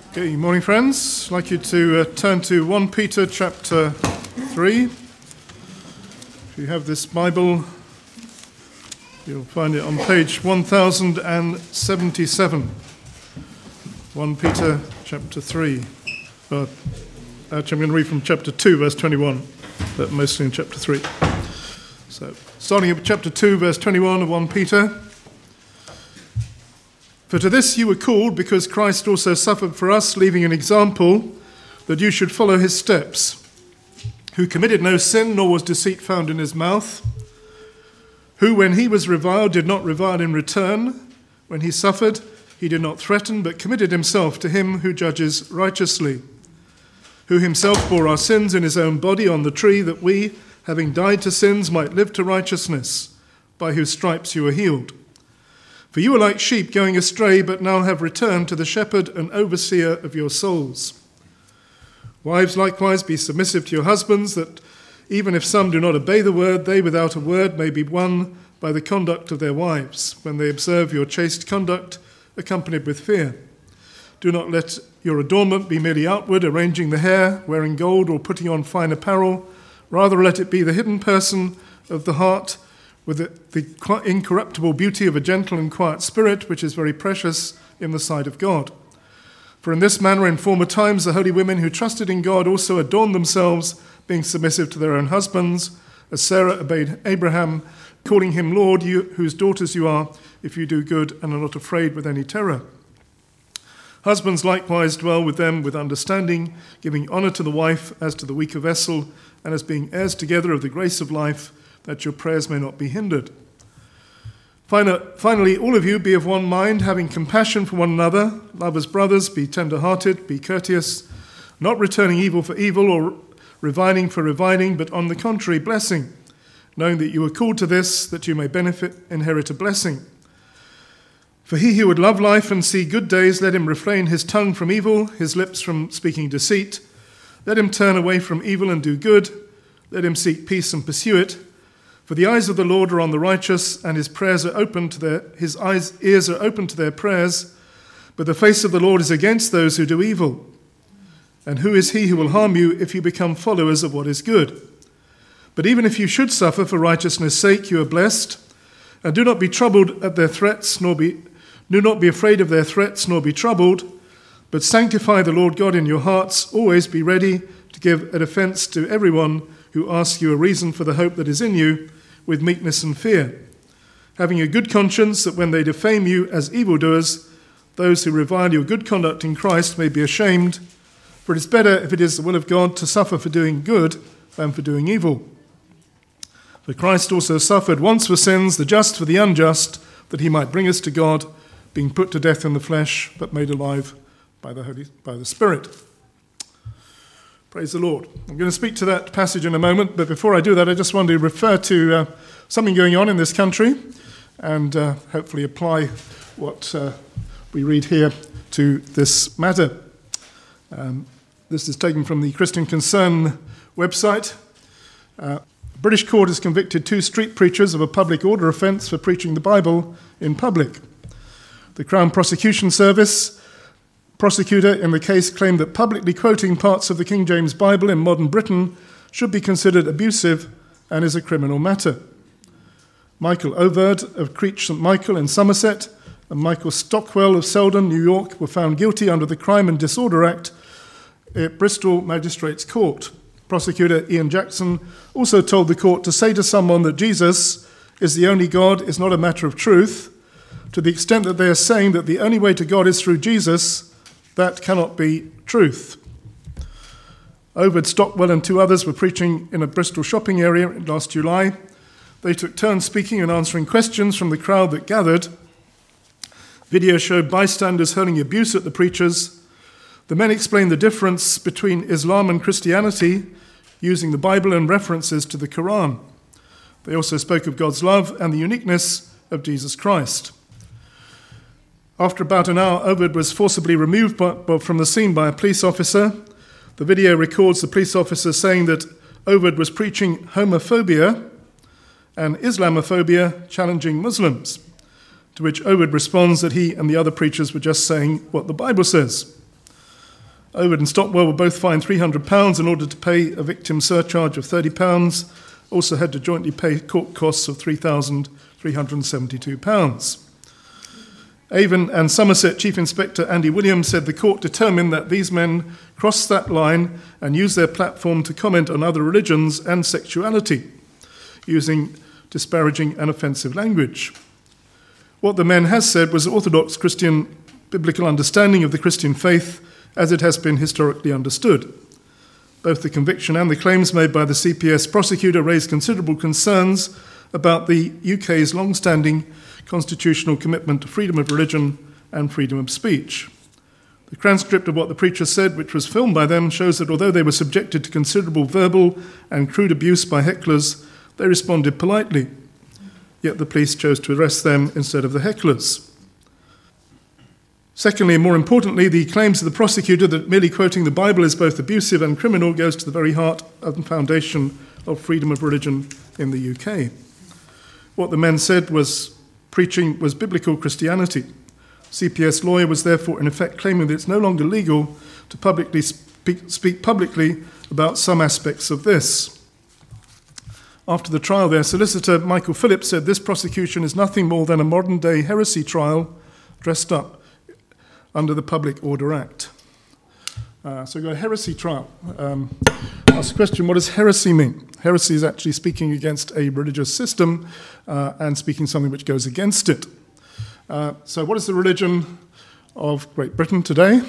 Good morning, friends. I'd like you to turn to 1 Peter chapter 3. If you have this Bible, you'll find it on page 1077. 1 Peter chapter 3. But actually, I'm going to read from chapter 2, verse 21, but mostly in chapter 3. So, starting at chapter 2, verse 21 of 1 Peter. For to this you were called, because Christ also suffered for us, leaving an example that you should follow his steps, who committed no sin, nor was deceit found in his mouth, who, when he was reviled, did not revile in return. When he suffered, he did not threaten, but committed himself to him who judges righteously, who himself bore our sins in his own body on the tree, that we, having died to sins, might live to righteousness, by whose stripes you were healed. For you are like sheep going astray, but now have returned to the shepherd and overseer of your souls. Wives, likewise, be submissive to your husbands, that even if some do not obey the word, they without a word may be won by the conduct of their wives, when they observe your chaste conduct, accompanied with fear. Do not let your adornment be merely outward, arranging the hair, wearing gold, or putting on fine apparel. Rather, let it be the hidden person of the heart, with the incorruptible beauty of a gentle and quiet spirit, which is very precious in the sight of God. For in this manner in former times the holy women who trusted in God also adorned themselves, being submissive to their own husbands, as Sarah obeyed Abraham, calling him Lord, you whose daughters you are, if you do good and are not afraid with any terror. Husbands likewise dwell with them with understanding, giving honour to the wife as to the weaker vessel, and as being heirs together of the grace of life, that your prayers may not be hindered. Finally, all of you be of one mind, having compassion for one another, love as brothers, be tender-hearted, be courteous, not returning evil for evil or reviling for reviling, but on the contrary, blessing, knowing that you were called to this, that you may inherit a blessing. For he who would love life and see good days, let him refrain his tongue from evil, his lips from speaking deceit. Let him turn away from evil and do good. Let him seek peace and pursue it. For the eyes of the Lord are on the righteous, and his ears are open to their prayers. But the face of the Lord is against those who do evil. And who is he who will harm you if you become followers of what is good? But even if you should suffer for righteousness' sake, you are blessed. And do not be troubled at their threats, do not be afraid of their threats, nor be troubled. But sanctify the Lord God in your hearts. Always be ready to give a defense to everyone who asks you a reason for the hope that is in you, with meekness and fear, having a good conscience, that when they defame you as evildoers, those who revile your good conduct in Christ may be ashamed. For it is better, if it is the will of God, to suffer for doing good than for doing evil. For Christ also suffered once for sins, the just for the unjust, that he might bring us to God, being put to death in the flesh, but made alive by the Spirit. Praise the Lord. I'm going to speak to that passage in a moment, but before I do that, I just want to refer to something going on in this country and hopefully apply what we read here to this matter. This is taken from the Christian Concern website. A British court has convicted 2 street preachers of a public order offence for preaching the Bible in public. The Crown Prosecution Service prosecutor in the case claimed that publicly quoting parts of the King James Bible in modern Britain should be considered abusive and is a criminal matter. Michael Overd of Creech St Michael in Somerset and Michael Stockwell of Selden, New York, were found guilty under the Crime and Disorder Act at Bristol Magistrates Court. Prosecutor Ian Jackson also told the court to say to someone that Jesus is the only God is not a matter of truth. To the extent that they are saying that the only way to God is through Jesus, that cannot be truth. Overd, Stockwell and 2 others were preaching in a Bristol shopping area last July. They took turns speaking and answering questions from the crowd that gathered. Video showed bystanders hurling abuse at the preachers. The men explained the difference between Islam and Christianity, using the Bible and references to the Quran. They also spoke of God's love and the uniqueness of Jesus Christ. After about an hour, Overd was forcibly removed from the scene by a police officer. The video records the police officer saying that Overd was preaching homophobia and Islamophobia, challenging Muslims, to which Overd responds that he and the other preachers were just saying what the Bible says. Overwood and Stockwell were both fined £300 in order to pay a victim surcharge of £30, also had to jointly pay court costs of £3,372. Avon and Somerset Chief Inspector Andy Williams said the court determined that these men crossed that line and used their platform to comment on other religions and sexuality, using disparaging and offensive language. What the men has said was orthodox Christian biblical understanding of the Christian faith as it has been historically understood. Both the conviction and the claims made by the CPS prosecutor raised considerable concerns about the UK's long-standing constitutional commitment to freedom of religion and freedom of speech. The transcript of what the preacher said, which was filmed by them, shows that although they were subjected to considerable verbal and crude abuse by hecklers, they responded politely. Yet the police chose to arrest them instead of the hecklers. Secondly, and more importantly, the claims of the prosecutor that merely quoting the Bible is both abusive and criminal goes to the very heart and foundation of freedom of religion in the UK. What the men said was preaching was biblical Christianity. CPS lawyer was therefore in effect claiming that it's no longer legal to publicly speak publicly about some aspects of this. After the trial, their solicitor, Michael Phillips, said this prosecution is nothing more than a modern-day heresy trial dressed up under the Public Order Act. So we've got a heresy trial. Ask the question, what does heresy mean? Heresy is actually speaking against a religious system and speaking something which goes against it. So what is the religion of Great Britain today?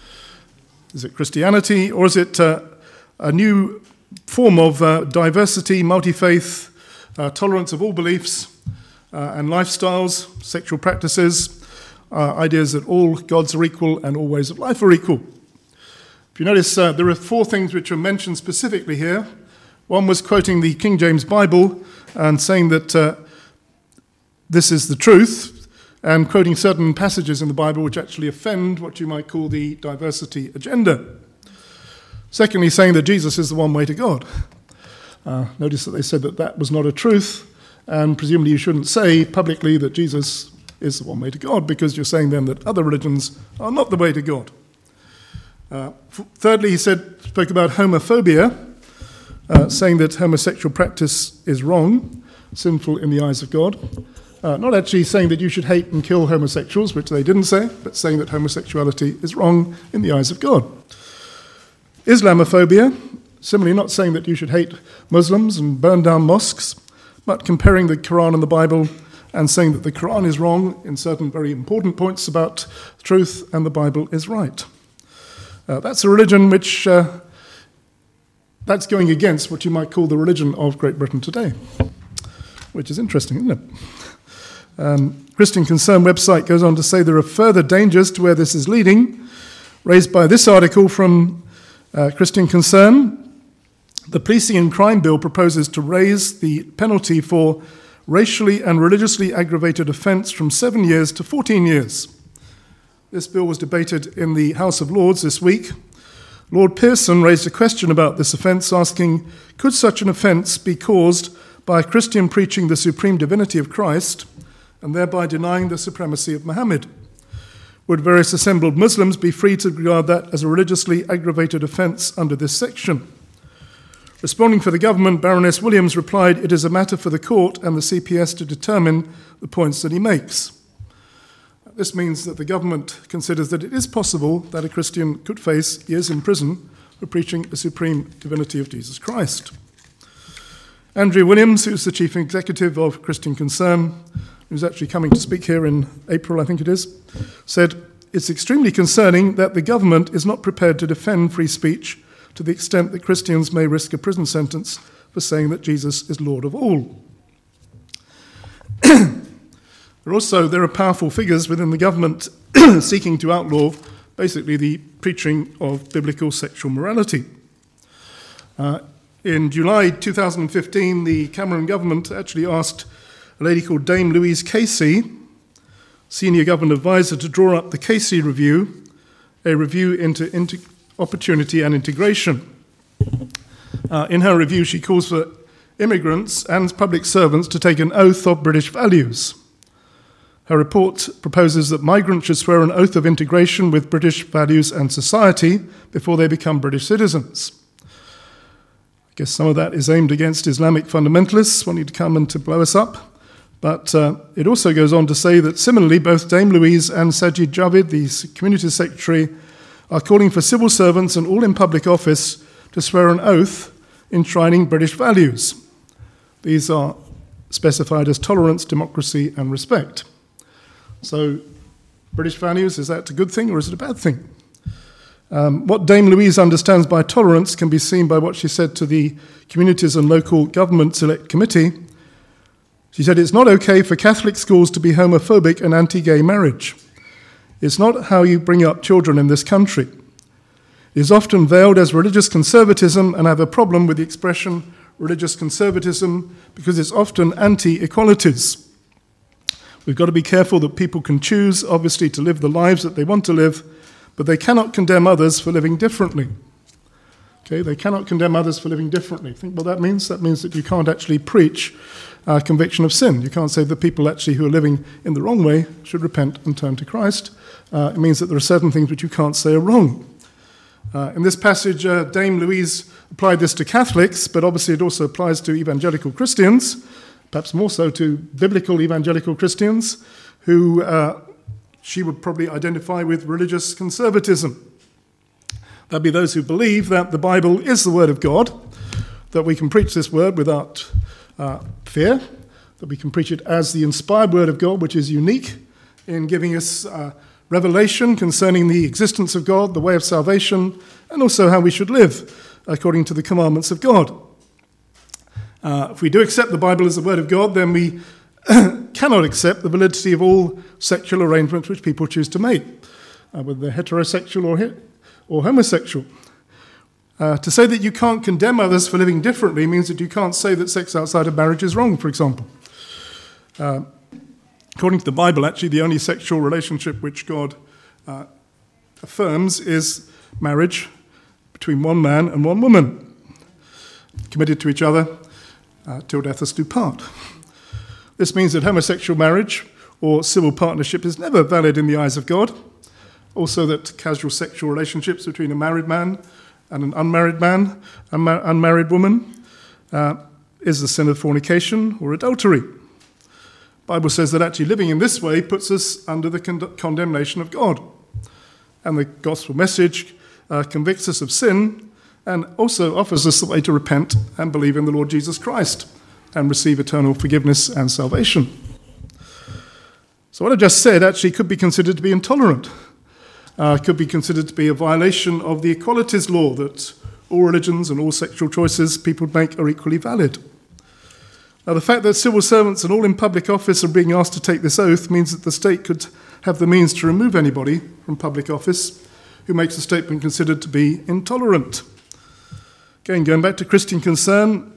Is it Christianity, or is it a new form of diversity, multi-faith, tolerance of all beliefs and lifestyles, sexual practices, ideas that all gods are equal and all ways of life are equal? If you notice, there are 4 things which are mentioned specifically here. One was quoting the King James Bible and saying that this is the truth, and quoting certain passages in the Bible which actually offend what you might call the diversity agenda. Secondly, saying that Jesus is the one way to God. Notice that they said that that was not a truth, and presumably you shouldn't say publicly that Jesus is the one way to God, because you're saying then that other religions are not the way to God. Thirdly, he spoke about homophobia, saying that homosexual practice is wrong, sinful in the eyes of God. Not actually saying that you should hate and kill homosexuals, which they didn't say, but saying that homosexuality is wrong in the eyes of God. Islamophobia, similarly not saying that you should hate Muslims and burn down mosques, but comparing the Quran and the Bible and saying that the Quran is wrong in certain very important points about truth and the Bible is right. That's a religion which, that's going against what you might call the religion of Great Britain today, which is interesting, isn't it? Christian Concern website goes on to say there are further dangers to where this is leading, raised by this article from Christian Concern. The Policing and Crime Bill proposes to raise the penalty for racially and religiously aggravated offence from 7 years to 14 years. This bill was debated in the House of Lords this week. Lord Pearson raised a question about this offence, asking, could such an offence be caused by a Christian preaching the supreme divinity of Christ and thereby denying the supremacy of Muhammad? Would various assembled Muslims be free to regard that as a religiously aggravated offence under this section? Responding for the government, Baroness Williams replied, it is a matter for the court and the CPS to determine the points that he makes. This means that the government considers that it is possible that a Christian could face years in prison for preaching the supreme divinity of Jesus Christ. Andrew Williams, who's the chief executive of Christian Concern, who's actually coming to speak here in April, I think it is, said, it's extremely concerning that the government is not prepared to defend free speech to the extent that Christians may risk a prison sentence for saying that Jesus is Lord of all. There are powerful figures within the government seeking to outlaw basically the preaching of biblical sexual morality. In July 2015, the Cameron government actually asked a lady called Dame Louise Casey, senior government advisor, to draw up the Casey Review, a review into opportunity and integration. In her review, she calls for immigrants and public servants to take an oath of British values. Her report proposes that migrants should swear an oath of integration with British values and society before they become British citizens. I guess some of that is aimed against Islamic fundamentalists wanting to come and to blow us up. But it also goes on to say that similarly, both Dame Louise and Sajid Javid, the community secretary, are calling for civil servants and all in public office to swear an oath enshrining British values. These are specified as tolerance, democracy, and respect. So, British values, is that a good thing or is it a bad thing? What Dame Louise understands by tolerance can be seen by what she said to the Communities and Local Government Select Committee. She said, "It's not okay for Catholic schools to be homophobic and anti-gay marriage. It's not how you bring up children in this country. It is often veiled as religious conservatism, and I have a problem with the expression religious conservatism because it's often anti-equalities. We've got to be careful that people can choose, obviously, to live the lives that they want to live, but they cannot condemn others for living differently." Okay, they cannot condemn others for living differently. Think what that means? That means that you can't actually preach conviction of sin. You can't say that people actually who are living in the wrong way should repent and turn to Christ. It means that there are certain things which you can't say are wrong. In this passage, Dame Louise applied this to Catholics, but obviously it also applies to evangelical Christians, perhaps more so to biblical evangelical Christians, who she would probably identify with religious conservatism. That'd be those who believe that the Bible is the Word of God, that we can preach this Word without fear, that we can preach it as the inspired Word of God, which is unique in giving us revelation concerning the existence of God, the way of salvation, and also how we should live according to the commandments of God. If we do accept the Bible as the Word of God, then we cannot accept the validity of all sexual arrangements which people choose to make, whether they're heterosexual or homosexual. To say that you can't condemn others for living differently means that you can't say that sex outside of marriage is wrong, for example. According to the Bible, actually, the only sexual relationship which God affirms is marriage between one man and one woman, committed to each other till death us do part. This means that homosexual marriage or civil partnership is never valid in the eyes of God. Also that casual sexual relationships between a married man and an unmarried man, unmarried woman, is the sin of fornication or adultery. The Bible says that actually living in this way puts us under the condemnation of God. And the gospel message convicts us of sin and also offers us the way to repent and believe in the Lord Jesus Christ and receive eternal forgiveness and salvation. So what I just said actually could be considered to be intolerant. Could be considered to be a violation of the equalities law that all religions and all sexual choices people make are equally valid. Now, the fact that civil servants and all in public office are being asked to take this oath means that the state could have the means to remove anybody from public office who makes a statement considered to be intolerant. Again, going back to Christian Concern,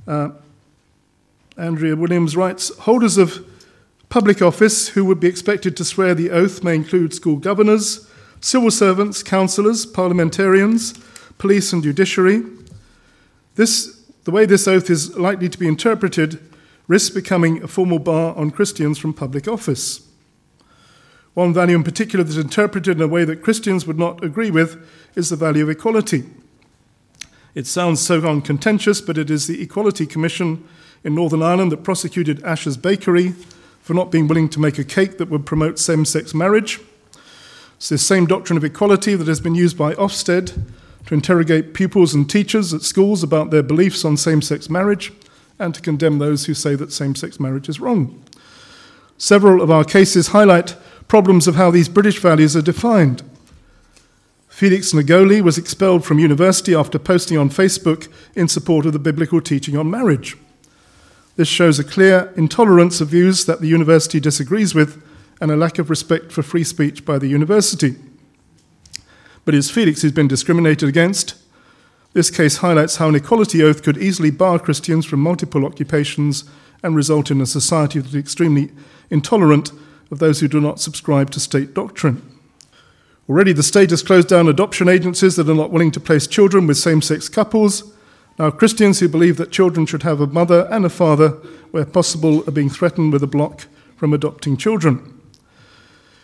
Andrea Williams writes, holders of public office who would be expected to swear the oath may include school governors, civil servants, councillors, parliamentarians, police and judiciary. The way this oath is likely to be interpreted risks becoming a formal bar on Christians from public office. One value in particular that is interpreted in a way that Christians would not agree with is the value of equality. It sounds so uncontentious, but it is the Equality Commission in Northern Ireland that prosecuted Asher's Bakery for not being willing to make a cake that would promote same-sex marriage. It's this same doctrine of equality that has been used by Ofsted to interrogate pupils and teachers at schools about their beliefs on same-sex marriage and to condemn those who say that same-sex marriage is wrong. Several of our cases highlight problems of how these British values are defined. Felix Ngoli was expelled from university after posting on Facebook in support of the biblical teaching on marriage. This shows a clear intolerance of views that the university disagrees with and a lack of respect for free speech by the university. But it's Felix who's been discriminated against. This case highlights how an equality oath could easily bar Christians from multiple occupations and result in a society that is extremely intolerant of those who do not subscribe to state doctrine. Already the state has closed down adoption agencies that are not willing to place children with same-sex couples. Now Christians who believe that children should have a mother and a father, where possible, are being threatened with a block from adopting children.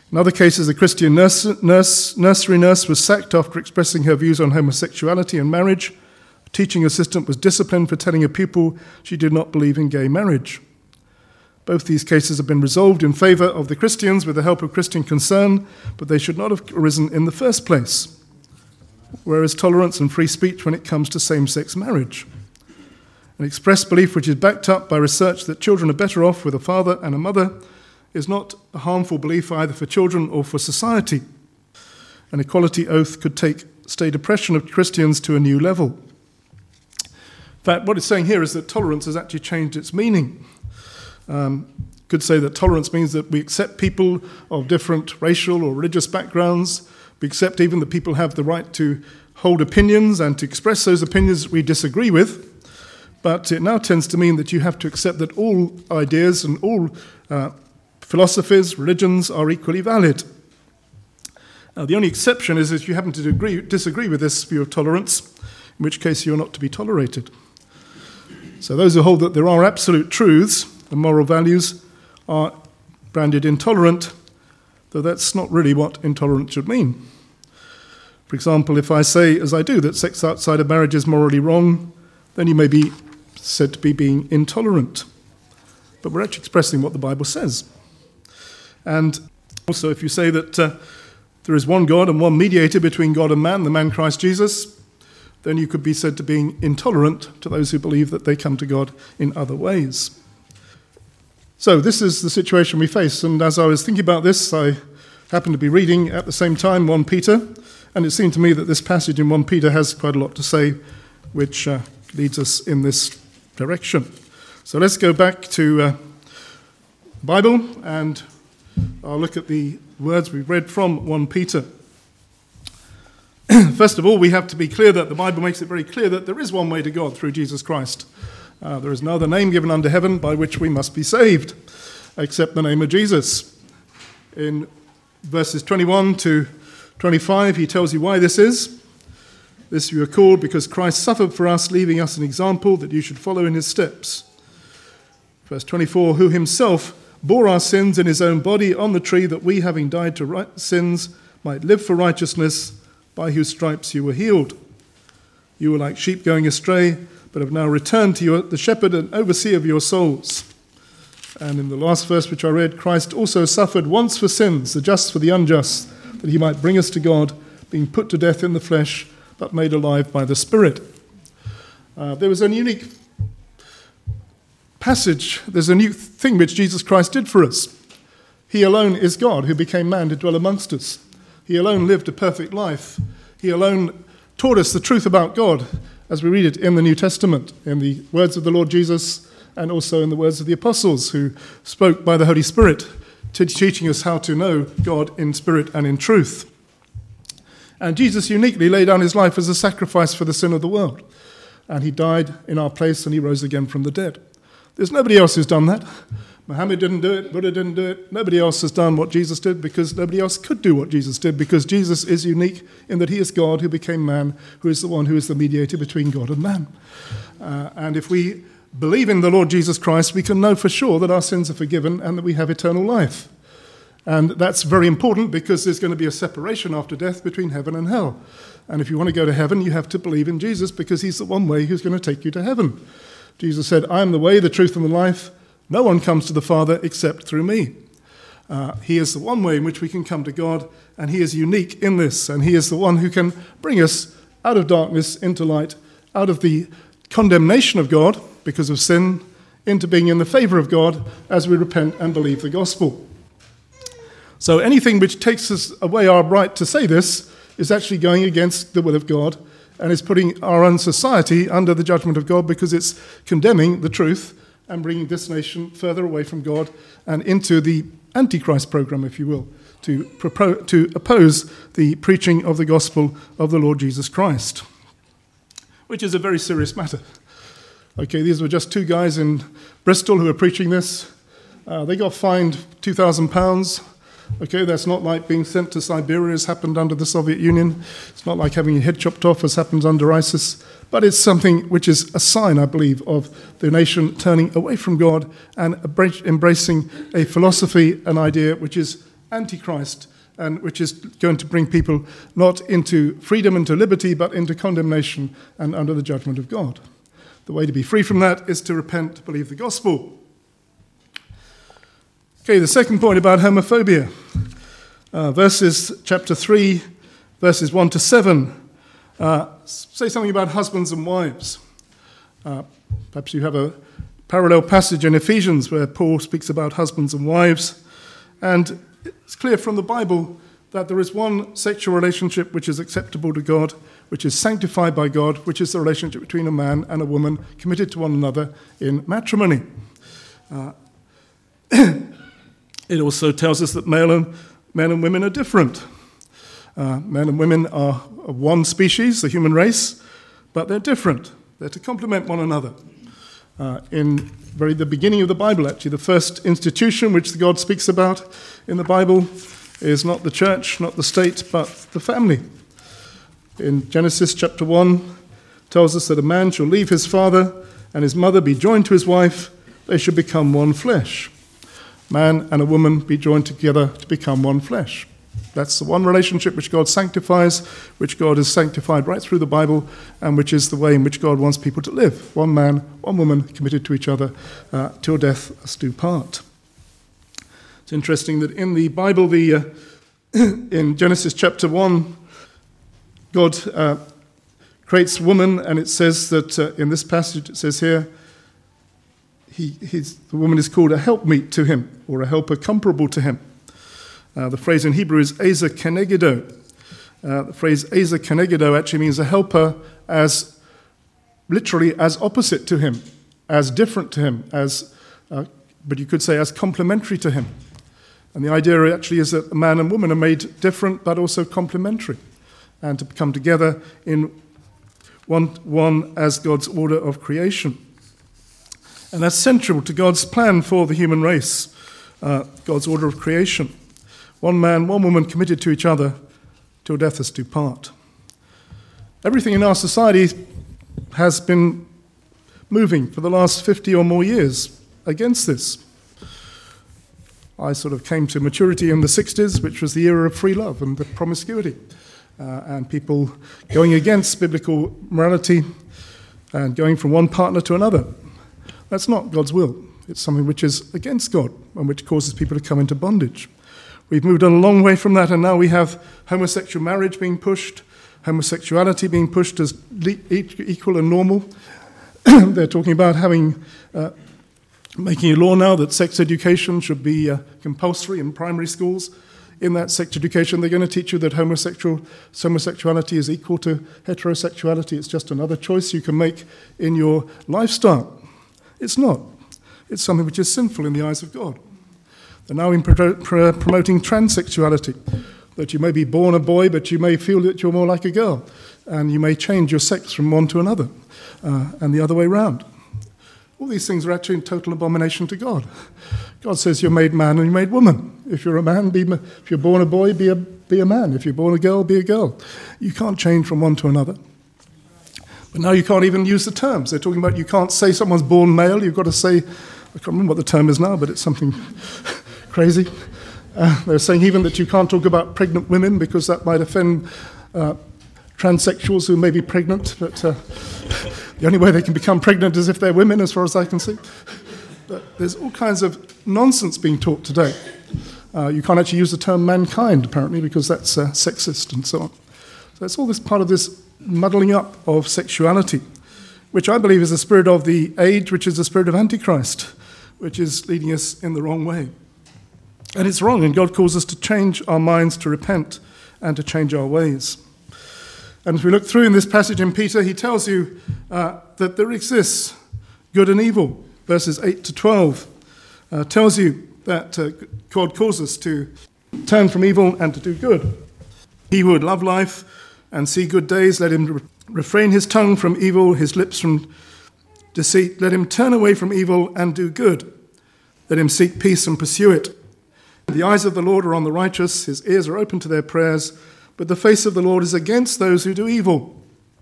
In other cases, a Christian nursery nurse was sacked after expressing her views on homosexuality and marriage. A teaching assistant was disciplined for telling a pupil she did not believe in gay marriage. Both these cases have been resolved in favour of the Christians with the help of Christian Concern, but they should not have arisen in the first place. Whereas tolerance and free speech when it comes to same-sex marriage. An expressed belief which is backed up by research that children are better off with a father and a mother is not a harmful belief either for children or for society. An equality oath could take state oppression of Christians to a new level. In fact, what it's saying here is that tolerance has actually changed its meaning. Could say that tolerance means that we accept people of different racial or religious backgrounds. We accept even that people have the right to hold opinions and to express those opinions we disagree with. But it now tends to mean that you have to accept that all ideas and all philosophies, religions are equally valid. The only exception is if you happen to disagree with this view of tolerance, in which case you're not to be tolerated. So those who hold that there are absolute truths and moral values are branded intolerant, though that's not really what intolerance should mean. For example, if I say, as I do, that sex outside of marriage is morally wrong, then you may be said to be being intolerant. But we're actually expressing what the Bible says. And also, if you say that there is one God and one mediator between God and man, the man Christ Jesus, then you could be said to be intolerant to those who believe that they come to God in other ways. So this is the situation we face. And as I was thinking about this, I happened to be reading at the same time 1 Peter, and it seemed to me that this passage in 1 Peter has quite a lot to say, which leads us in this direction. So let's go back to the Bible, and I'll look at the words we read from 1 Peter. First of all, we have to be clear that the Bible makes it very clear that there is one way to God through Jesus Christ. There is no other name given under heaven by which we must be saved, except the name of Jesus. In verses 21 to 25, he tells you why this is. This you are called because Christ suffered for us, leaving us an example that you should follow in his steps. Verse 24, who himself bore our sins in his own body on the tree, that we, having died to sins, might live for righteousness, by whose stripes you were healed. You were like sheep going astray, but have now returned to you, the shepherd and overseer of your souls. And in the last verse which I read, Christ also suffered once for sins, the just for the unjust, that he might bring us to God, being put to death in the flesh, but made alive by the Spirit. There was a unique passage, there's a new thing which Jesus Christ did for us. He alone is God who became man to dwell amongst us. He alone lived a perfect life. He alone taught us the truth about God, as we read it in the New Testament, in the words of the Lord Jesus and also in the words of the apostles who spoke by the Holy Spirit, teaching us how to know God in spirit and in truth. And Jesus uniquely laid down his life as a sacrifice for the sin of the world. And he died in our place and he rose again from the dead. There's nobody else who's done that. Muhammad didn't do it, Buddha didn't do it. Nobody else has done what Jesus did because nobody else could do what Jesus did, because Jesus is unique in that he is God who became man, who is the one who is the mediator between God and man. And if we believe in the Lord Jesus Christ, we can know for sure that our sins are forgiven and that we have eternal life. And that's very important because there's going to be a separation after death between heaven and hell. And if you want to go to heaven, you have to believe in Jesus because he's the one way who's going to take you to heaven. Jesus said, I am the way, the truth, and the life. No one comes to the Father except through me. He is the one way in which we can come to God, and he is unique in this, and he is the one who can bring us out of darkness into light, out of the condemnation of God because of sin, into being in the favor of God as we repent and believe the gospel. So anything which takes us away our right to say this is actually going against the will of God and is putting our own society under the judgment of God because it's condemning the truth and bringing this nation further away from God and into the Antichrist program, if you will, to oppose the preaching of the gospel of the Lord Jesus Christ, which is a very serious matter. Okay, these were just two guys in Bristol who were preaching this. They got fined £2,000. Okay, that's not like being sent to Siberia as happened under the Soviet Union. It's not like having your head chopped off as happens under ISIS. But it's something which is a sign, I believe, of the nation turning away from God and embracing a philosophy, an idea which is Antichrist, and which is going to bring people not into freedom and to liberty, but into condemnation and under the judgment of God. The way to be free from that is to repent, believe the gospel. Okay, the second point about homophobia. Chapter 3, verses 1 to 7, say something about husbands and wives. Perhaps you have a parallel passage in Ephesians where Paul speaks about husbands and wives. And it's clear from the Bible that there is one sexual relationship which is acceptable to God, which is sanctified by God, which is the relationship between a man and a woman committed to one another in matrimony. It also tells us that men and women are different. Men and women are of one species, the human race, but they're different. They're to complement one another. In the beginning of the Bible, actually, the first institution which God speaks about in the Bible is not the church, not the state, but the family. In Genesis chapter 1, tells us that a man shall leave his father and his mother, be joined to his wife, they shall become one flesh. Man and a woman be joined together to become one flesh. That's the one relationship which God sanctifies, which God has sanctified right through the Bible, and which is the way in which God wants people to live. One man, one woman committed to each other till death us do part. It's interesting that in the Bible, in Genesis chapter 1, God creates woman, and it says that in this passage, it says here, the woman is called a helpmeet to him, or a helper comparable to him. The phrase in Hebrew is Ezer Kenegido. The phrase Ezer Kenegido actually means a helper as literally as opposite to him, as different to him, but you could say as complementary to him. And the idea actually is that a man and woman are made different but also complementary, and to come together in one as God's order of creation. And that's central to God's plan for the human race, God's order of creation. One man, one woman committed to each other till death us do part. Everything in our society has been moving for the last 50 or more years against this. I sort of came to maturity in the 60s, which was the era of free love and promiscuity, and people going against biblical morality and going from one partner to another. That's not God's will. It's something which is against God and which causes people to come into bondage. We've moved on a long way from that, and now we have homosexual marriage being pushed, homosexuality being pushed as equal and normal. They're talking about making a law now that sex education should be compulsory in primary schools. In that sex education, they're going to teach you that homosexuality is equal to heterosexuality. It's just another choice you can make in your lifestyle. It's not. It's something which is sinful in the eyes of God. They're now promoting transsexuality, that you may be born a boy, but you may feel that you're more like a girl, and you may change your sex from one to another, and the other way round. All these things are actually in total abomination to God. God says you're made man and you're made woman. If you're a man, if you're born a boy, be a man. If you're born a girl, be a girl. You can't change from one to another. But now you can't even use the terms. They're talking about you can't say someone's born male. You've got to say, I can't remember what the term is now, but it's something crazy. They're saying even that you can't talk about pregnant women because that might offend transsexuals who may be pregnant. But the only way they can become pregnant is if they're women, as far as I can see. But there's all kinds of nonsense being taught today. You can't actually use the term mankind, apparently, because that's sexist and so on. So it's all this part of this muddling up of sexuality, which I believe is the spirit of the age, which is the spirit of Antichrist, which is leading us in the wrong way. And it's wrong, and God calls us to change our minds, to repent, and to change our ways. And as we look through in this passage in Peter, he tells you that there exists good and evil. Verses 8 to 12 tells you that God calls us to turn from evil and to do good. He who would love life and see good days, let him refrain his tongue from evil, his lips from deceit. Let him turn away from evil and do good. Let him seek peace and pursue it. The eyes of the Lord are on the righteous, his ears are open to their prayers, but the face of the Lord is against those who do evil.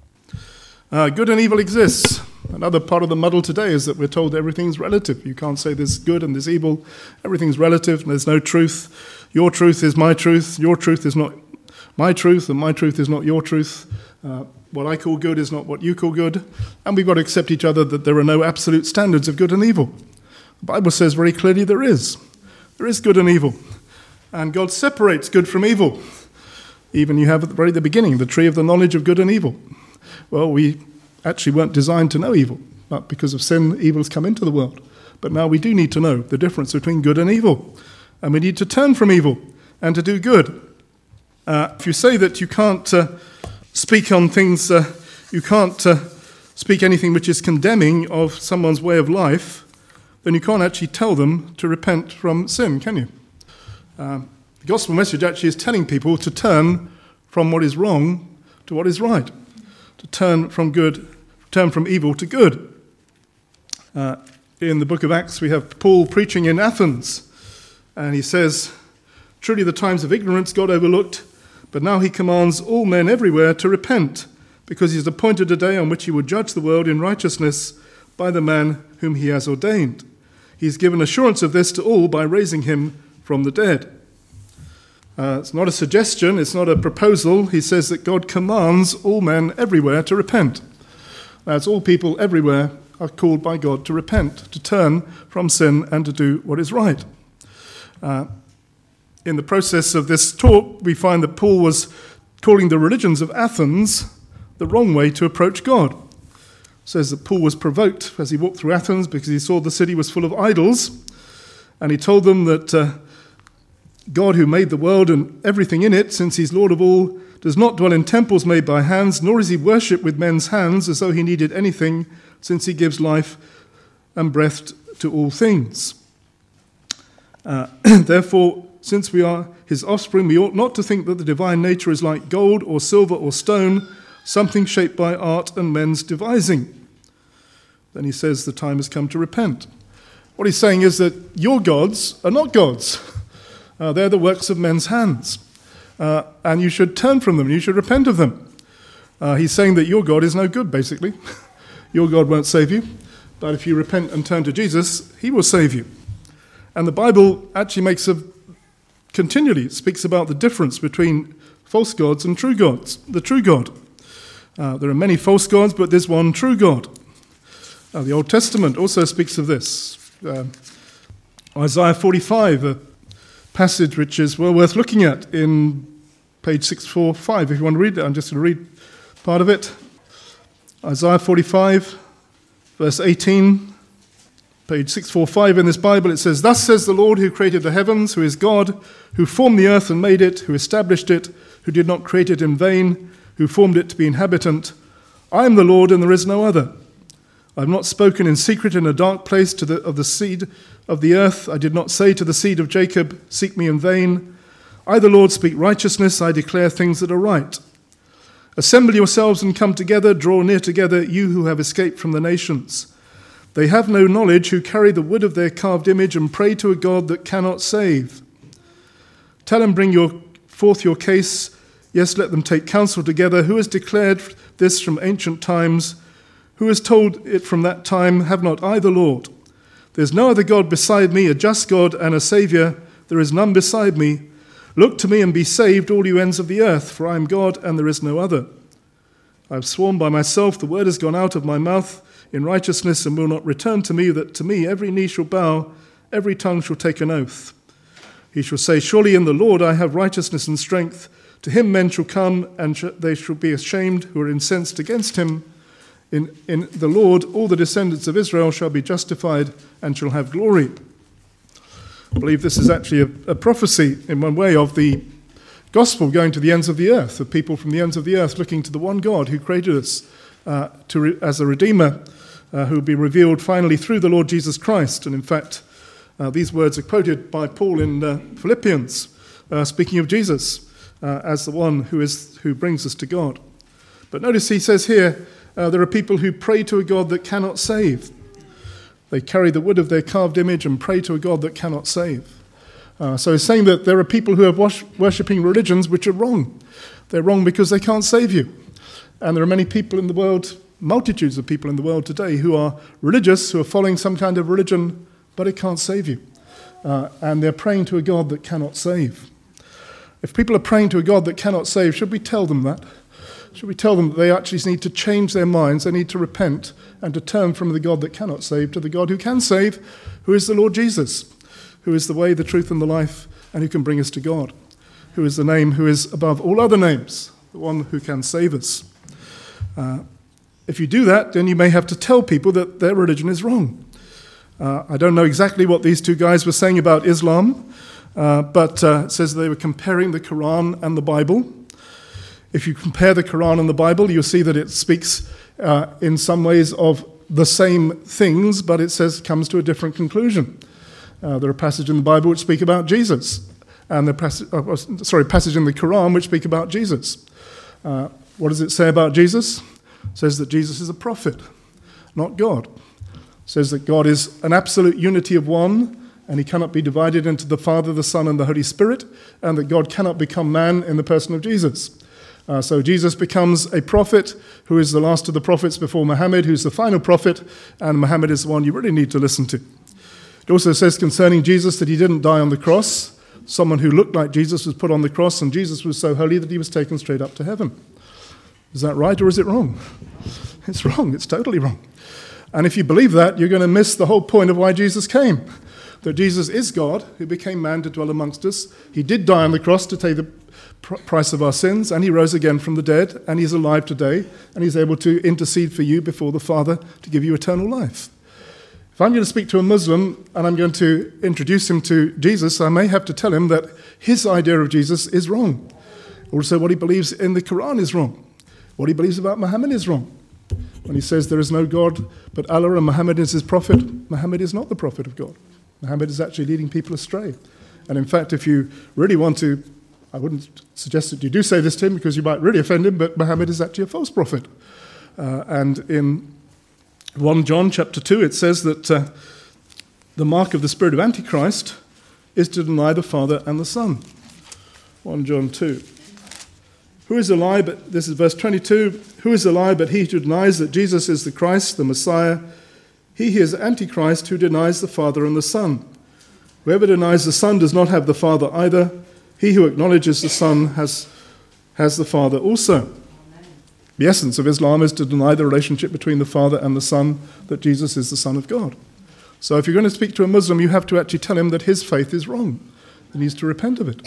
Good and evil exists. Another part of the muddle today is that we're told everything's relative. You can't say there's good and there's evil. Everything's relative and there's no truth. Your truth is my truth, your truth is not my truth, and my truth is not your truth. What I call good is not what you call good. And we've got to accept each other that there are no absolute standards of good and evil. The Bible says very clearly there is. There is good and evil. And God separates good from evil. Even you have at the very beginning, the tree of the knowledge of good and evil. Well, we actually weren't designed to know evil, but because of sin, evil has come into the world. But now we do need to know the difference between good and evil. And we need to turn from evil and to do good. If you say that you can't speak on things, you can't speak anything which is condemning of someone's way of life, then you can't actually tell them to repent from sin, can you? The gospel message actually is telling people to turn from what is wrong to what is right, to turn from evil to good. In the book of Acts, we have Paul preaching in Athens, and he says, "Truly the times of ignorance God overlooked, but now he commands all men everywhere to repent, because he has appointed a day on which he will judge the world in righteousness by the man whom he has ordained. He's given assurance of this to all by raising him from the dead." It's not a suggestion, it's not a proposal. He says that God commands all men everywhere to repent. That's all people everywhere are called by God to repent, to turn from sin and to do what is right. In the process of this talk, we find that Paul was calling the religions of Athens the wrong way to approach God. It says that Paul was provoked as he walked through Athens because he saw the city was full of idols, and he told them that God, who made the world and everything in it, since he's Lord of all, does not dwell in temples made by hands, nor is he worshipped with men's hands as though he needed anything, since he gives life and breath to all things. Therefore, since we are his offspring, we ought not to think that the divine nature is like gold or silver or stone, something shaped by art and men's devising. Then he says the time has come to repent. What he's saying is that your gods are not gods. They're the works of men's hands. And you should turn from them, you should repent of them. He's saying that your God is no good, basically. Your God won't save you. But if you repent and turn to Jesus, he will save you. And the Bible actually continually speaks about the difference between false gods and true gods, the true God. There are many false gods, but there's one true God. The Old Testament also speaks of this. Isaiah 45, a passage which is well worth looking at in page 645. If you want to read it, I'm just going to read part of it. Isaiah 45, verse 18. Page 645 in this Bible, it says, "Thus says the Lord who created the heavens, who is God, who formed the earth and made it, who established it, who did not create it in vain, who formed it to be inhabitant. I am the Lord and there is no other. I have not spoken in secret in a dark place of the seed of the earth. I did not say to the seed of Jacob, seek me in vain. I, the Lord, speak righteousness. I declare things that are right. Assemble yourselves and come together. Draw near together, you who have escaped from the nations. They have no knowledge who carry the wood of their carved image and pray to a God that cannot save. Tell them, bring forth your case. Yes, let them take counsel together. Who has declared this from ancient times? Who has told it from that time? Have not I the Lord? There is no other God beside me, a just God and a Saviour. There is none beside me. Look to me and be saved, all you ends of the earth, for I am God and there is no other. I have sworn by myself, the word has gone out of my mouth in righteousness and will not return to me, that to me every knee shall bow, every tongue shall take an oath. He shall say, surely in the Lord I have righteousness and strength. To him men shall come, and they shall be ashamed who are incensed against him. In the Lord all the descendants of Israel shall be justified and shall have glory. I believe this is actually a prophecy in one way of the gospel going to the ends of the earth, of people from the ends of the earth looking to the one God who created us as a Redeemer, who will be revealed finally through the Lord Jesus Christ. And in fact, these words are quoted by Paul in Philippians, speaking of Jesus as the one who brings us to God. But notice he says here, there are people who pray to a God that cannot save. They carry the wood of their carved image and pray to a God that cannot save. So he's saying that there are people who are worshipping religions which are wrong. They're wrong because they can't save you. And there are many people in the world, multitudes of people in the world today who are religious, who are following some kind of religion, but it can't save you. and they're praying to a God that cannot save. If people are praying to a God that cannot save, should we tell them that? Should we tell them that they actually need to change their minds, they need to repent and to turn from the God that cannot save to the God who can save, who is the Lord Jesus, who is the way, the truth, and the life, and who can bring us to God, who is the name who is above all other names, the one who can save us. If you do that, then you may have to tell people that their religion is wrong. I don't know exactly what these two guys were saying about Islam, but it says they were comparing the Quran and the Bible. If you compare the Quran and the Bible, you'll see that it speaks in some ways of the same things, but it comes to a different conclusion. There are passages in the Bible which speak about Jesus, and passage in the Quran which speak about Jesus. What does it say about Jesus? It says that Jesus is a prophet, not God. It says that God is an absolute unity of one, and he cannot be divided into the Father, the Son, and the Holy Spirit, and that God cannot become man in the person of Jesus. So Jesus becomes a prophet who is the last of the prophets before Muhammad, who's the final prophet, and Muhammad is the one you really need to listen to. It also says concerning Jesus that he didn't die on the cross. Someone who looked like Jesus was put on the cross, and Jesus was so holy that he was taken straight up to heaven. Is that right, or is it wrong? It's wrong. It's totally wrong. And if you believe that, you're going to miss the whole point of why Jesus came. That Jesus is God, who became man to dwell amongst us. He did die on the cross to take the price of our sins, and he rose again from the dead, and he's alive today, and he's able to intercede for you before the Father to give you eternal life. If I'm going to speak to a Muslim and I'm going to introduce him to Jesus, I may have to tell him that his idea of Jesus is wrong. Also, what he believes in the Quran is wrong. What he believes about Muhammad is wrong. When he says there is no God but Allah and Muhammad is his prophet, Muhammad is not the prophet of God. Muhammad is actually leading people astray. And in fact, if you really want to, I wouldn't suggest that you do say this to him because you might really offend him, but Muhammad is actually a false prophet. And in 1 John chapter 2, it says that the mark of the spirit of Antichrist is to deny the Father and the Son. 1 John 2. Who is a lie, but this is verse 22, who is a lie but he who denies that Jesus is the Christ, the Messiah? He is Antichrist who denies the Father and the Son. Whoever denies the Son does not have the Father either. He who acknowledges the Son has the Father also. Amen. The essence of Islam is to deny the relationship between the Father and the Son, that Jesus is the Son of God. So if you're going to speak to a Muslim, you have to actually tell him that his faith is wrong. He needs to repent of it.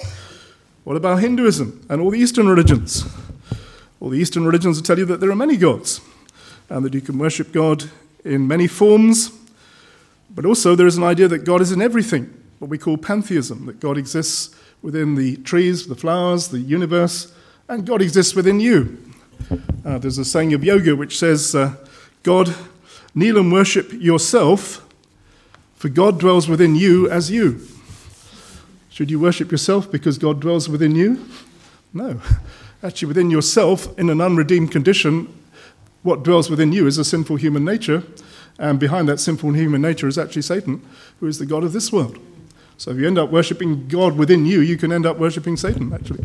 What about Hinduism and all the Eastern religions? All the Eastern religions will tell you that there are many gods and that you can worship God in many forms, but also there is an idea that God is in everything, what we call pantheism, that God exists within the trees, the flowers, the universe, and God exists within you. There's a saying of yoga which says, God, kneel and worship yourself, for God dwells within you as you. Should you worship yourself because God dwells within you? No. Actually, within yourself, in an unredeemed condition, what dwells within you is a sinful human nature, and behind that sinful human nature is actually Satan, who is the god of this world. So if you end up worshipping God within you, you can end up worshipping Satan, actually.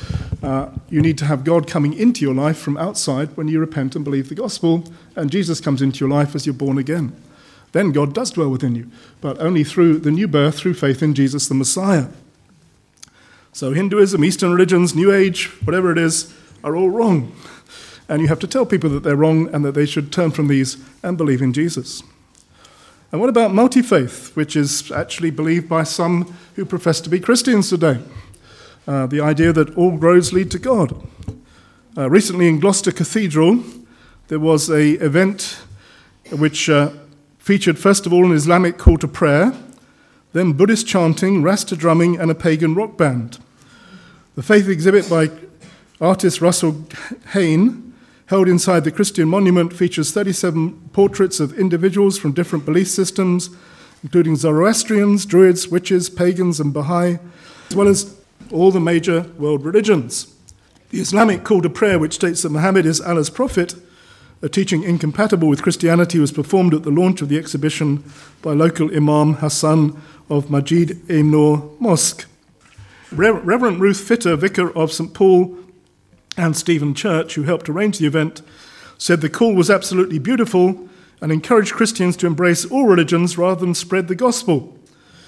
You need to have God coming into your life from outside when you repent and believe the gospel, and Jesus comes into your life as you're born again. Then God does dwell within you, but only through the new birth, through faith in Jesus the Messiah. So Hinduism, Eastern religions, New Age, whatever it is, are all wrong. And you have to tell people that they're wrong and that they should turn from these and believe in Jesus. And what about multi-faith, which is actually believed by some who profess to be Christians today? The idea that all roads lead to God. Recently in Gloucester Cathedral, there was an event which featured first of all an Islamic call to prayer, then Buddhist chanting, Rasta drumming, and a pagan rock band. The faith exhibit by artist Russell Hayne, held inside the Christian monument, features 37 portraits of individuals from different belief systems, including Zoroastrians, Druids, witches, pagans, and Baha'i, as well as all the major world religions. The Islamic call to prayer, which states that Muhammad is Allah's prophet, a teaching incompatible with Christianity, was performed at the launch of the exhibition by local Imam Hassan of Masjid-e-Noor Mosque. Reverend Ruth Fitter, vicar of St. Paul and Stephen Church, who helped arrange the event, said the call was absolutely beautiful and encouraged Christians to embrace all religions rather than spread the gospel.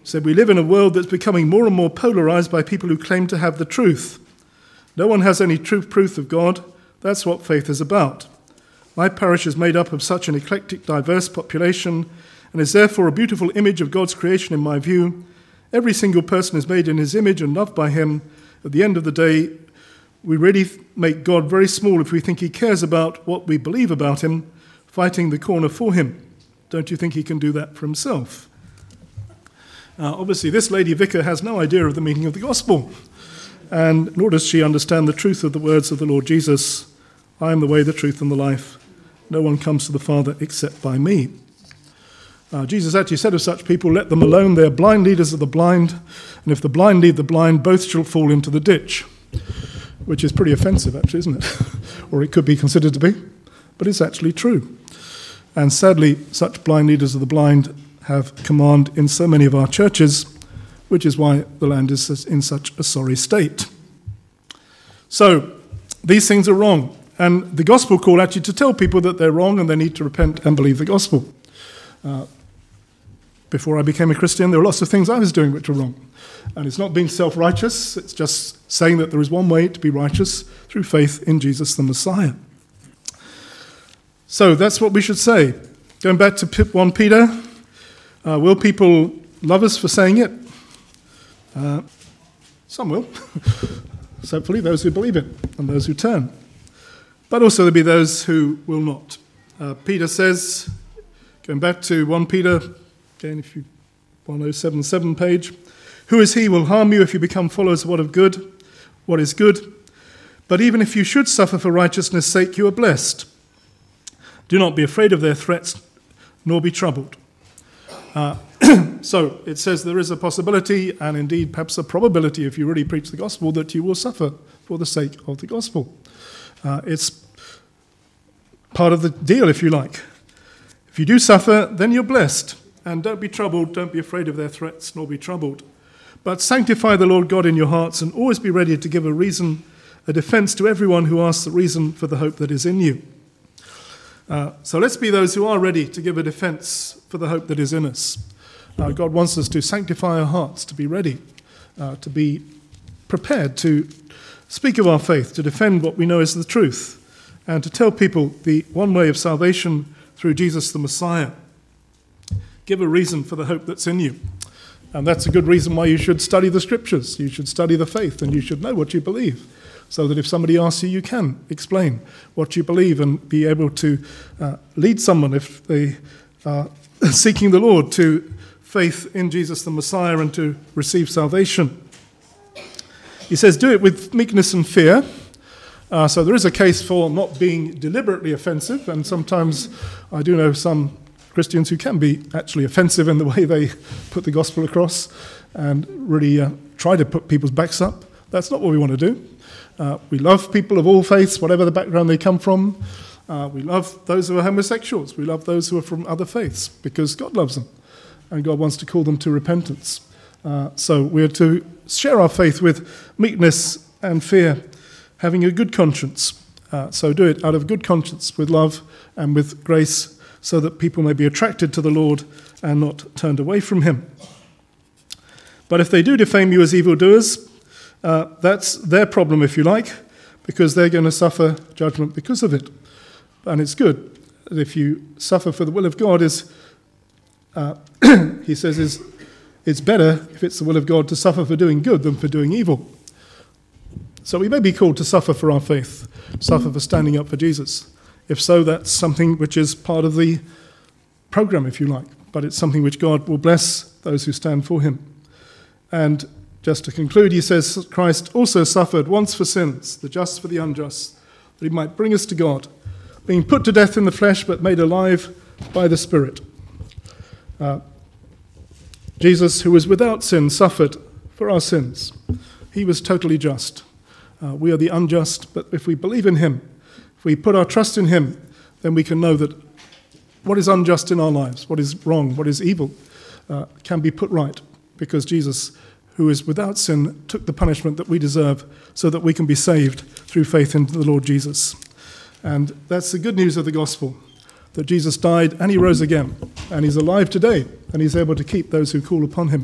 said, we live in a world that's becoming more and more polarized by people who claim to have the truth. No one has any true proof of God. That's what faith is about. My parish is made up of such an eclectic, diverse population and is therefore a beautiful image of God's creation in my view. Every single person is made in his image and loved by him. At the end of the day, we really make God very small if we think he cares about what we believe about him, fighting the corner for him. Don't you think he can do that for himself? Obviously, this lady vicar has no idea of the meaning of the gospel, and nor does she understand the truth of the words of the Lord Jesus. I am the way, the truth, and the life. No one comes to the Father except by me. Jesus actually said of such people, let them alone, they are blind leaders of the blind, and if the blind lead the blind, both shall fall into the ditch. Which is pretty offensive, actually, isn't it? Or it could be considered to be, but it's actually true. And sadly, such blind leaders of the blind have command in so many of our churches, which is why the land is in such a sorry state. So, these things are wrong. And the gospel call actually to tell people that they're wrong and they need to repent and believe the gospel. Before I became a Christian, there were lots of things I was doing which were wrong. And it's not being self-righteous, it's just saying that there is one way to be righteous through faith in Jesus the Messiah. So that's what we should say. Going back to 1 Peter, will people love us for saying it? Some will. So hopefully those who believe it and those who turn. But also there'll be those who will not. Peter says, going back to 1 Peter, again, if you 1077 page, who is he who will harm you if you become followers of what is good? But even if you should suffer for righteousness' sake, you are blessed. Do not be afraid of their threats, nor be troubled. So it says there is a possibility, and indeed perhaps a probability, if you really preach the gospel, that you will suffer for the sake of the gospel. It's part of the deal, if you like. If you do suffer, then you're blessed. And don't be troubled, don't be afraid of their threats, nor be troubled. But sanctify the Lord God in your hearts, and always be ready to give a defense to everyone who asks the reason for the hope that is in you. So let's be those who are ready to give a defense for the hope that is in us. God wants us to sanctify our hearts, to be ready, to be prepared to speak of our faith, to defend what we know is the truth, and to tell people the one way of salvation through Jesus the Messiah. Give a reason for the hope that's in you. And that's a good reason why you should study the scriptures. You should study the faith, and you should know what you believe, so that if somebody asks you, you can explain what you believe and be able to lead someone, if they are seeking the Lord, to faith in Jesus the Messiah and to receive salvation. He says, do it with meekness and fear. So there is a case for not being deliberately offensive, and sometimes I do know some Christians who can be actually offensive in the way they put the gospel across and really try to put people's backs up. That's not what we want to do. We love people of all faiths, whatever the background they come from. We love those who are homosexuals. We love those who are from other faiths because God loves them and God wants to call them to repentance. So we're to share our faith with meekness and fear, having a good conscience. So do it out of good conscience, with love and with grace, so that people may be attracted to the Lord and not turned away from him. But if they do defame you as evildoers, that's their problem, if you like, because they're going to suffer judgment because of it. And it's good that if you suffer for the will of God, he says, it's better if it's the will of God to suffer for doing good than for doing evil. So we may be called to suffer for our faith, suffer for standing up for Jesus. If so, that's something which is part of the program, if you like, but it's something which God will bless those who stand for him. And just to conclude, he says, Christ also suffered once for sins, the just for the unjust, that he might bring us to God, being put to death in the flesh, but made alive by the Spirit. Jesus, who was without sin, suffered for our sins. He was totally just. We are the unjust, but if we believe in him, if we put our trust in him, then we can know that what is unjust in our lives, what is wrong, what is evil, can be put right, because Jesus, who is without sin, took the punishment that we deserve so that we can be saved through faith in the Lord Jesus. And that's the good news of the gospel, that Jesus died and he rose again, and he's alive today, and he's able to keep those who call upon him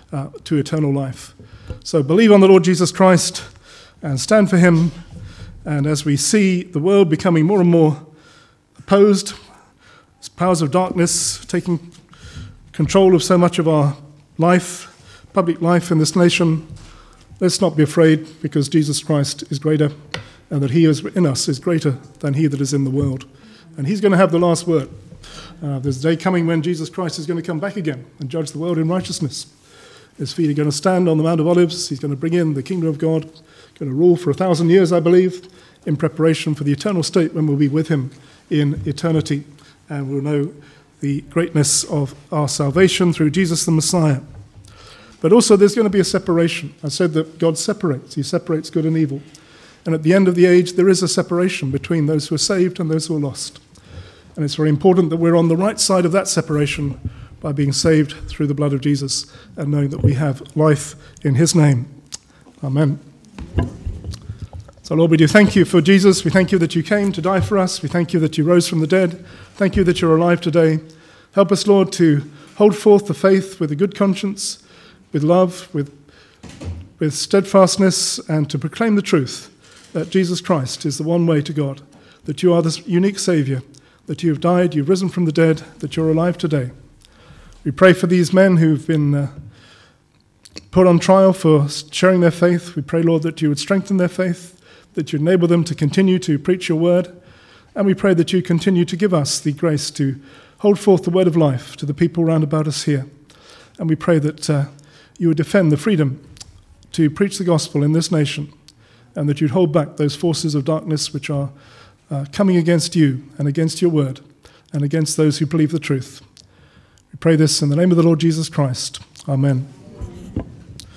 to eternal life. So believe on the Lord Jesus Christ and stand for him. And as we see the world becoming more and more opposed, powers of darkness taking control of so much of our life, public life in this nation, let's not be afraid, because Jesus Christ is greater, and that he is in us is greater than he that is in the world. And he's going to have the last word. There's a day coming when Jesus Christ is going to come back again and judge the world in righteousness. His feet are going to stand on the Mount of Olives. He's going to bring in the kingdom of God, going to rule for 1,000 years, I believe, in preparation for the eternal state when we'll be with him in eternity. And we'll know the greatness of our salvation through Jesus the Messiah. But also there's going to be a separation. I said that God separates. He separates good and evil. And at the end of the age, there is a separation between those who are saved and those who are lost. And it's very important that we're on the right side of that separation by being saved through the blood of Jesus and knowing that we have life in his name. Amen. So, Lord, we do thank you for Jesus. We thank you that you came to die for us. We thank you that you rose from the dead. Thank you that you're alive today. Help us, Lord, to hold forth the faith with a good conscience, with love, with steadfastness, and to proclaim the truth that Jesus Christ is the one way to God, that you are the unique Saviour, that you have died, you've risen from the dead, that you're alive today. We pray for these men who've been put on trial for sharing their faith. We pray, Lord, that you would strengthen their faith, that you enable them to continue to preach your word, and we pray that you continue to give us the grace to hold forth the word of life to the people round about us here. And we pray that you would defend the freedom to preach the gospel in this nation, and that you'd hold back those forces of darkness which are coming against you and against your word and against those who believe the truth. We pray this in the name of the Lord Jesus Christ. Amen.